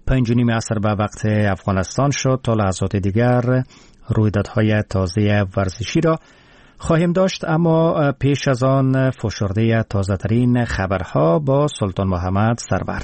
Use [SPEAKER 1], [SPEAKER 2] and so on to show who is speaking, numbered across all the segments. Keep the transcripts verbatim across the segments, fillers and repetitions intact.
[SPEAKER 1] پنج و نیم عصر به وقت افغانستان شد. تا لحظات دیگر رویدادهای تازه ورزشی را خواهیم داشت، اما پیش از آن فشرده تازه ترین خبرها با سلطان محمد سرور.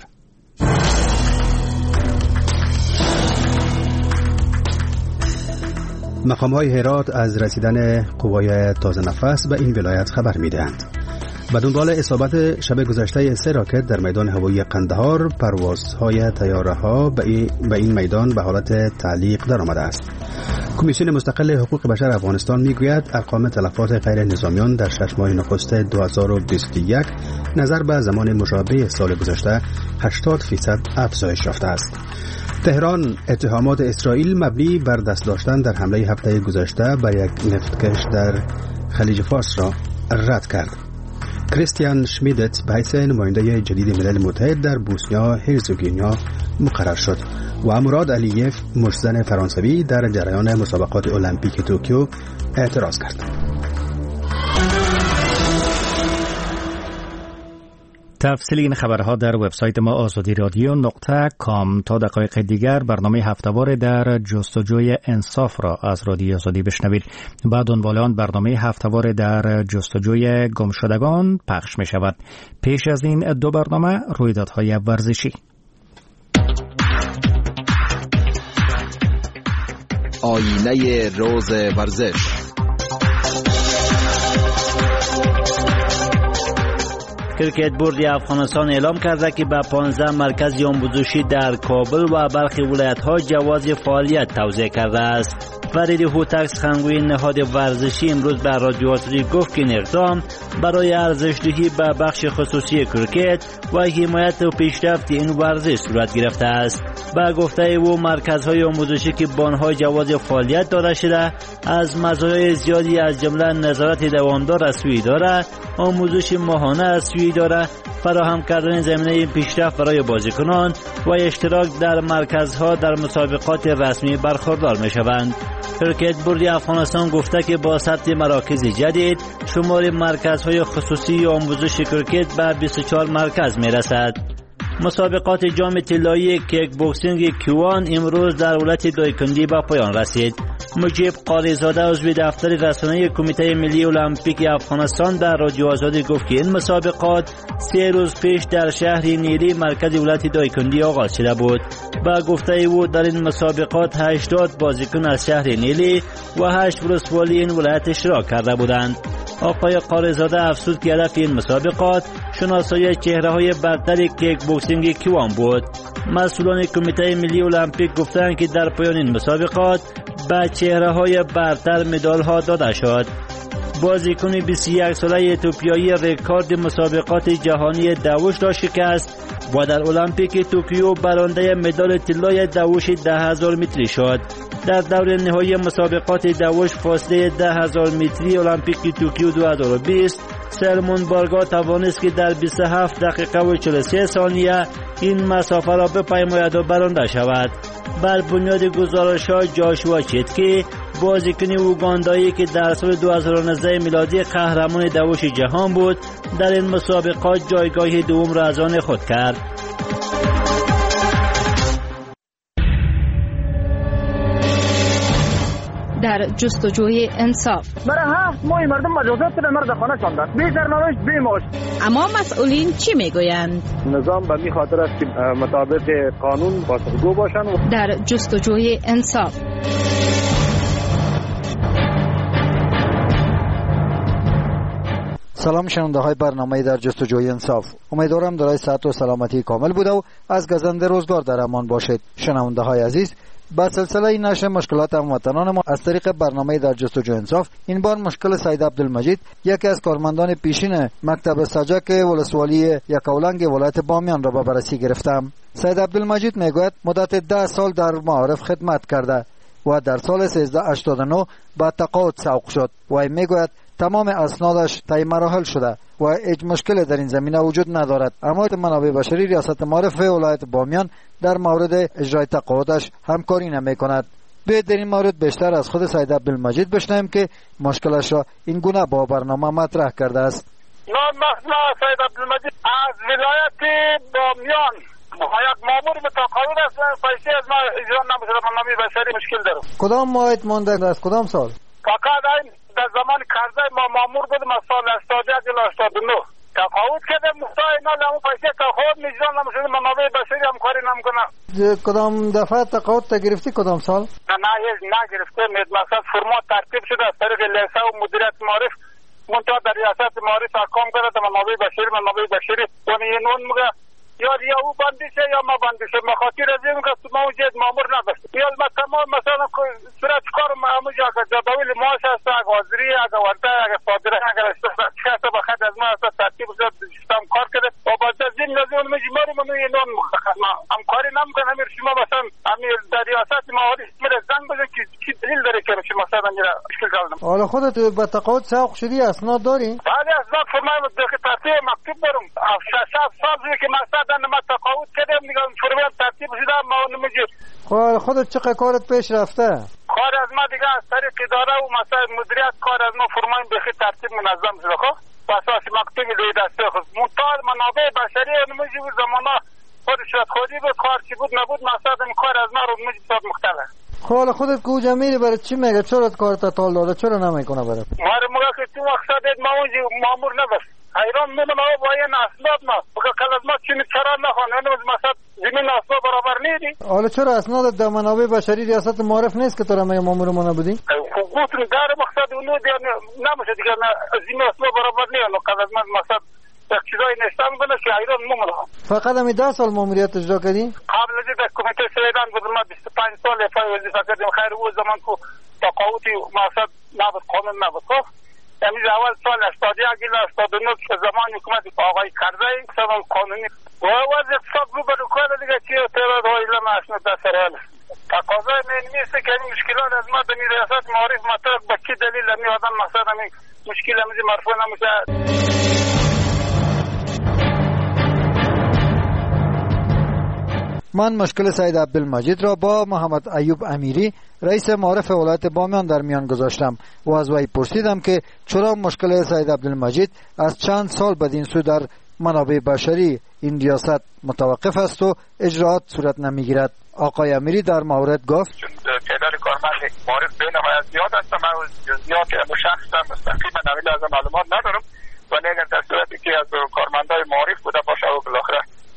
[SPEAKER 2] مقام‌های هرات از رسیدن قوای تازه نفس به این ولایت خبر می‌دهند. به دنبال اصابت شب گذشته سه راکت در میدان هوایی قندهار، پروازهای طیاره‌ها به این میدان به حالت تعلیق درآمده است. کمیسیون مستقل حقوق بشر افغانستان میگوید ارقام تلفات غیر نظامیان در شش ماه نخست دو هزار و بیست و یک نظر به زمان مشابه سال گذشته هشتاد فیصد افزایش یافته است. تهران اتهامات اسرائیل مبنی بر دست داشتن در حمله هفته گذشته بر یک نفتکش در خلیج فارس را رد کرد. کریستیان شمیدت به حیث نماینده جدید ملل متحد در بوسنیا هرزگوینیا مقرر شد و مراد علیف مشتزن فرانسوی در جریان مسابقات المپیک توکیو اعتراض کرد.
[SPEAKER 1] تفصیل این خبرها در وبسایت ما آزادی رادیو نقطه کام. تا دقایق دیگر برنامه هفته‌وار در جستجوی انصاف را از رادیو آزادی بشنوید. بعد دنبال آن برنامه هفته‌وار در جستجوی گمشدگان پخش می شود. پیش از این دو برنامه رویدادهای ورزشی.
[SPEAKER 3] آینه روز ورزش.
[SPEAKER 4] کرکت بورد افغانستان اعلام کرده که به پانزده مرکز آموزشی در کابل و برخی ولایت‌ها جواز فعالیت توزیع کرده است. فرید هوتک سخنگوی نهاد ورزشی امروز به رادیو آزادی گفت که این اقدام برای ارزش‌دهی به بخش خصوصی کرکت و حمایت و پیشرفت این ورزش صورت گرفته است. با گفته او مرکزهای آموزشی که با آنها جواز فعالیت داده شده از مزایای زیادی از جمله نظارت دوامدار از سوی اداره، آموزش ماهانه از سوی اداره، فراهم کردن زمینه پیشرفت برای بازیکنان و اشتراک در مرکزها در مسابقات رسمی برخوردار می‌شوند. کرکت بورد افغانستان گفته که با ثبت مراکز جدید شمار مرکزهای خصوصی آموزش کرکت به بیست و چهار مرکز می‌رسد. مسابقات جام طلایی کیک بوکسینگ کیوان امروز در ولایت دایکندی به پایان رسید. مجیب قاریزاده عضو دفتر رسانه‌ای کمیته ملی المپیک افغانستان در رادیو آزادی گفت که این مسابقات سه روز پیش در شهر نیلی مرکز ولایت دایکندی آغاز شده بود. با گفته او در این مسابقات هشتاد بازیکن از شهر نیلی و هشت ولسوالی این ولایت اشتراک کرده بودند. آقای قاریزاده افزود که هدف این مسابقات شناسایی چهره‌های برتر کیک بوکسینگ کیوان بود. مسئولان کمیته ملی المپیک گفتند که در پایان این مسابقات به چهره‌های برتر مدال‌ها داده شد. بازیکن بیست و یک ساله اتوپیایی رکورد مسابقات جهانی دوش را شکست و در المپیک توکیو برنده مدال طلای دوش ده هزار متری شد. در دور نهایی مسابقات دوش فاصله ده هزار متری المپیک توکیو دو هزار و بیست سلمون بارگا توانست که در بیست و هفت دقیقه و چهل و سه ثانیه این مسافه را بپیماید و برنده شود. بر بنیاد گزارش‌ها جاشوا چتکی بازیکن اوگاندایی که در سال دو هزار و نوزده میلادی قهرمان دوش جهان بود در این مسابقات جایگاه دوم را از آن خود کرد.
[SPEAKER 5] در جستجوی انصاف
[SPEAKER 6] برای هفت ماه مردم مجازات به مرد خانه شاندند، بی سرنوشت بی معاش.
[SPEAKER 5] اما مسئولین چی میگویند؟
[SPEAKER 6] نظام به این خاطر است که مطابق قانون پاسخگو باشند.
[SPEAKER 5] در جستجوی انصاف
[SPEAKER 7] سلام شنونده های برنامه در جستجوی انصاف. امیدوارم دارای صحت و سلامتی کامل بوده و از گزند روزگار در امان باشید. شنونده های عزیز، با سلسله نشر مشکلات هموطنان ما از طریق برنامه در جستجوی انصاف، این بار مشکل سید عبدالمجید، یکی از کارمندان پیشین مکتب سجک ولسوالی یکاولنگ ولایت بامیان را به بررسی گرفتم. سید عبدالمجید میگوید مدت ده سال در معارف خدمت کرده و در سال سیزده هشتاد و نه با تقاعد سوق شد و میگوید تمام اسنادش طی مراحل شده و هیچ مشکلی در این زمینه وجود ندارد، اما منابع بشری ریاست معارف ولایت بامیان در مورد اجرای تقاعدش همکاری نمی کند. بیایید در این مورد بیشتر از خود سید عبدالمجید بشنویم که مشکلش را این گونه با برنامه مطرح کرده است.
[SPEAKER 6] نام مثلا سید عبدالمجید از ولایت بامیان یک مامور به تقاعد است مشکل دارم.
[SPEAKER 7] کدام ماهیت مونده از کدام سال؟
[SPEAKER 6] فقط این در زمان کرده ما مامور بودم از سال هشتاد و یک الی هشتاد و نه. تقاعد کردم مستای اینا لامو پیسه تقاعد میجان نمیشه منابع بشری هم کاری نمیکنم.
[SPEAKER 7] کدام دفعه تقاعد تا گرفتی کدام سال؟
[SPEAKER 6] نه نه نه گرفتم. مثلا فرمان ترتیب شده از طریق لیسه و مدیریت معارف منتها در ریاست معارف احکام کرده منابع بشری منابع بشری اون اینون میگه یا یا او بندیشه یا ما بندیشه مخاطر از این که ما اونجا مامور نداشت یا تمام مثلا صورت کار همونجا که جدول معاش هست اگه حاضری اگه ورده اگه صادره اگه شخص بخد از ما هست ترتیب شد سیستم کار کرده و بعد از این لازم اون مجموعی منو اینون همکاری نمیکنه. همین شما مثلا همین در ریاست معارف میره زنگ بزن که چی دلیل داره که مثلا میره مشکل کردم.
[SPEAKER 7] حالا خودت به تقاعد سوق شدی اسناد داری؟
[SPEAKER 6] بله اسناد فرمایم که ترتیب مکتوب دارم. شش سال که مثلا ما تقاعد کردم دیگه فرمان ترتیب شده ما نمیجور.
[SPEAKER 7] خب خودت چقدر کارت پیش رفته؟
[SPEAKER 6] کار از ما دیگه از طریق اداره و مثلا مدیریت کار از ما فرمان بخی ترتیب منظم شده. خب اساس مکتوب روی دسته خود منتها منابع بشری نمیجور زمانا خود شد خودی بود کار چی بود نبود مثلا کار از ما رو نمیجور مختلف.
[SPEAKER 7] خب حالا خودت کجا میری برای چی میگه چرا کارت تال داده چرا نمیکنه برات؟
[SPEAKER 6] ما رو میگه که تو مقصد ما اونجا مامور نباش. حیران میمونم ما با این اسناد ما بگه کل از ما چی چرا نخوانه هنوز مثلا زمین اسناد برابر نیدی.
[SPEAKER 7] حالا چرا اسناد در منابع بشری ریاست معارف نیست که تو را میگه مامور ما نبودی؟
[SPEAKER 6] گفتم در مقصد اونو دیگه نمیشه دیگه زمین اسناد برابر نیه کل از من مثلا یک چیزایی نشتم کنه که حیران میمونم.
[SPEAKER 7] فقط همی ده سال ماموریت اجرا کردی؟
[SPEAKER 6] قبل از در کمیته سویدان بودم ما بیست و پنج سال افای وظیفه کردیم. خیر او زمان که تقاعدی مقصد نبود قانون نبود. خب یعنی اول سال هشتاد و یک الی هشتاد و نه که زمان حکومت آقای کرزی سال قانونی و وضع اقتصاد رو به رکوع دیگه چی ترور های لما اشنا دستر حال تقاضای من نیست که این مشکلات از ما به ریاست معارف مطرح به چی دلیل همی آدم مقصد همی مشکل همیزی مرفوع نمیشه.
[SPEAKER 7] من مشکل سید عبدالمجید را با محمد ایوب امیری رئیس معارف ولایت بامیان در میان گذاشتم و از وی پرسیدم که چرا مشکل سید عبدالمجید از چند سال بدین سو در منابع بشری این ریاست متوقف است و اجراعات صورت نمیگیرد. آقای امیری در مورد گفت
[SPEAKER 6] تعداد کارمند معارف بین نهایت زیاد است. من جزئیات مشخصا مستقیما نمیل از معلومات ندارم ولی اگر در صورتی که از کارمندای معارف بوده باشه و بالاخره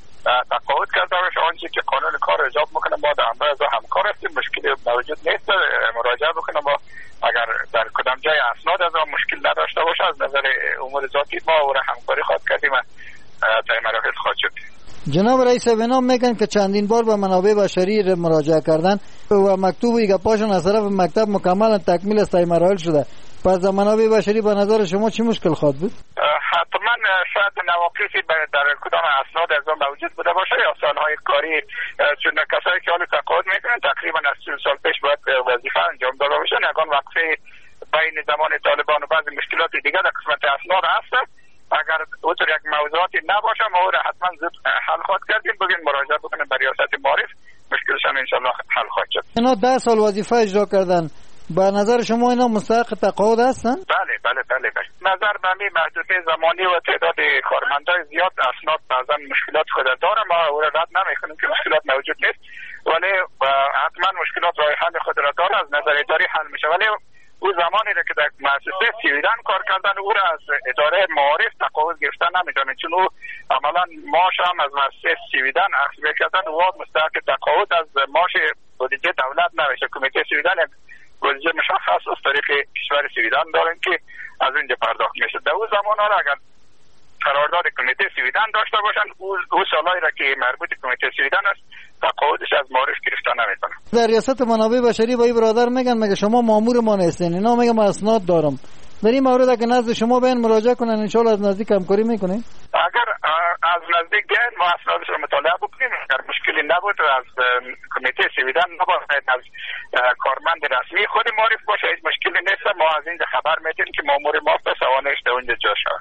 [SPEAKER 6] تقاعد کرده باشه آنچه که قانون کار ایجاب میکنه ما در اندازه همکار هستیم مشکلی موجود نیست. مراجعه بکنم ما اگر در کدام جای اسناد از آن مشکل نداشته باشه از نظر امور ذاتی ما او را همکاری خواهد کردیم و در مراحل خواهد شد.
[SPEAKER 7] جناب رئیس بنا میگن که چندین بار به منابع بشری مراجعه کردن و مکتوب ایگا پاشون از طرف مکتب مکمل تکمیل است مراحل شده. پس در منابع بشری به نظر شما چی مشکل خواهد بود؟
[SPEAKER 6] حتما شاید نواقصی در کدام اسناد از آن موجود بوده باشه یا سالهای کاری چون کسایی که حال تقاعد میکنن تقریبا از چهل سال پیش باید وظیفه انجام داده باشن. یگان وقفه بین زمان طالبان و بعضی مشکلات دیگه در قسمت اسناد هست. اگر اونطور یک موضوعاتی نباشه ما او را حتما زود حل خواهد کردیم. بگین مراجعه بکنیم به ریاست معارف مشکلشان انشالله حل خواهد شد.
[SPEAKER 7] اینا ده سال وظیفه اجرا کردن به نظر شما اینا مستحق تقاعد هستن؟
[SPEAKER 6] بله بله بله بله. نظر به همین محدوده زمانی و تعداد کارمندای زیاد اسناد بعضا مشکلات خود داره. ما او را رد نمیکنیم که مشکلات موجود نیست ولی حتما مشکلات راه حل خود را داره از نظر اداری حل میشه. ولی او زمانی را که در مؤسسه سویدان کار کردن او را از اداره معارف تقاعد گرفتن نمیدونه چون او عملا ماش هم از مؤسسه سویدان اخذ کردن و مستحق تقاعد از ماش بودجه دولت نمیشه. کمیته سویدان بودجه مشخص از طریق کشور سویدان دارن که از اینجا پرداخت میشه. در اون زمان ها اگر قرارداد کمیته سویدان داشته باشن او سالایی را که مربوط کمیته سویدان است تقاعدش از معارف گرفتن نمیتونه.
[SPEAKER 7] در ریاست منابع بشری با این برادر میگن مگه شما مامور ما نیستین؟ اینا میگه ما اسناد دارم. در این مورد اگه نزد شما بیان مراجعه کنن ان شاء الله از نزدیک همکاری میکنین؟
[SPEAKER 6] اگر از نزدیک بیان ما اسنادش رو مطالعه بکنیم اگر مشکلی نبود از کمیته سویدان نباید از کارمند رسمی خود معرف باشه هیچ مشکلی نیست. ما از اینجا خبر میدیم که مامور ما به سوانش در اونجا جا شد.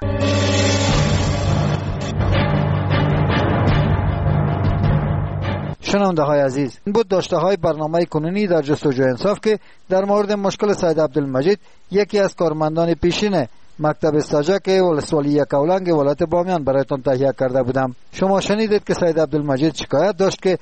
[SPEAKER 7] شنونده های عزیز این بود داشته های برنامه کنونی در جستجوی انصاف که در مورد مشکل سید عبدالمجید یکی از کارمندان پیشین مکتب استاجک ولسوالی کولنگ ولایت بامیان برایتان تهیه کرده بودم. شما شنیدید که سید عبدالمجید شکایت داشت که